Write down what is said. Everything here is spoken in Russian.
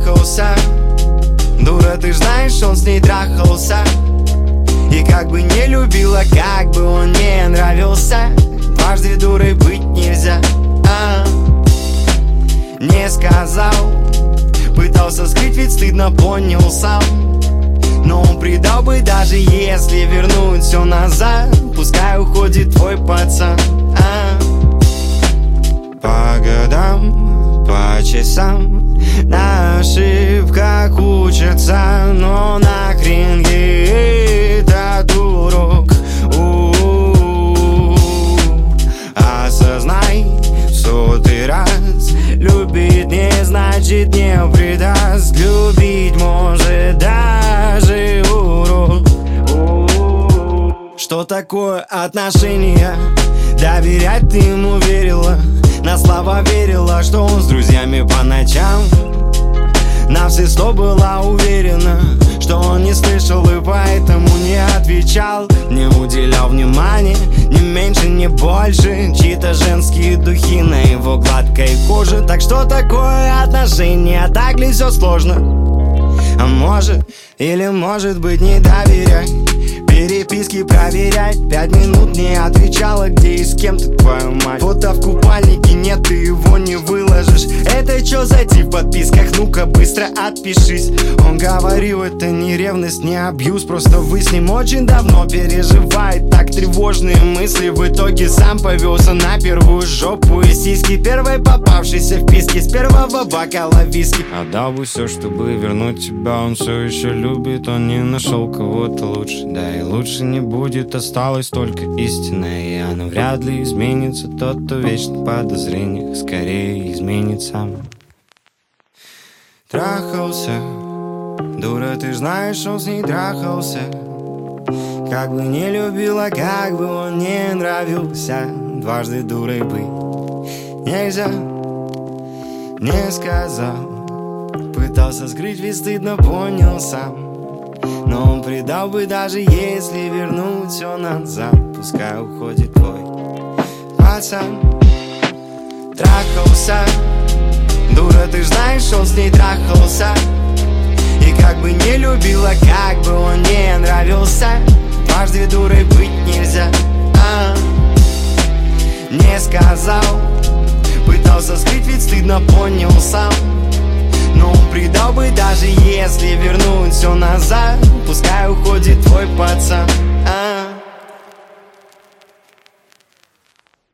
трахался. Дура, ты ж знаешь, он с ней трахался. И как бы не любила, как бы он не нравился, дважды дурой быть нельзя. Не сказал, пытался скрыть, ведь стыдно, понял сам. Но он предал бы, даже если вернуть все назад. Пускай уходит твой пацан. По годам, по часам, на ошибках учатся. Но нахрен ей этот урок. Осознай в сотый раз: любить не значит не предаст. Любить может даже урок. Что такое отношения? Доверять ты ему верила, на слова верила, что он с друзьями по ночам. На все 100 была уверена, что он не слышал и поэтому не отвечал. Не уделял внимания, ни меньше, ни больше. Чьи-то женские духи на его гладкой коже. Так что такое отношения? Так ли все сложно? А может, или может быть не доверяй. Переписки проверять, 5 минут не отвечала, где и с кем ты, твою мать. Фото в купальнике нет, ты его не выложишь. Это чё за тип в подписках? Ну-ка быстро отпишись. Он говорил, это не ревность, не абьюз, просто вы с ним очень давно переживает. Так тревожные мысли, в итоге сам повелся на первую жопу и сиськи. Первой попавшейся в писке с первого бокала виски. Отдал бы все, чтобы вернуть тебя, он все еще любит. Он не нашел кого-то лучше, да и лучше не будет, осталась только истина. И она вряд ли изменится. Тот, кто вечно в подозрениях, скорее изменит сам. Трахался, дура, ты ж знаешь, он с ней трахался. Как бы не любила, как бы он не нравился, дважды дурой быть нельзя. Не сказал, пытался скрыть, ведь стыдно, понял сам. Но он предал бы, даже если вернуть все назад. Пускай уходит твой пацан. Трахался, дура, ты ж знаешь, он с ней трахался. И как бы не любила, как бы он не нравился, дважды дурой быть нельзя. Не сказал, пытался скрыть, ведь стыдно, понял сам. Но он предал бы, даже если вернуть все назад. Пускай уходит твой пацан.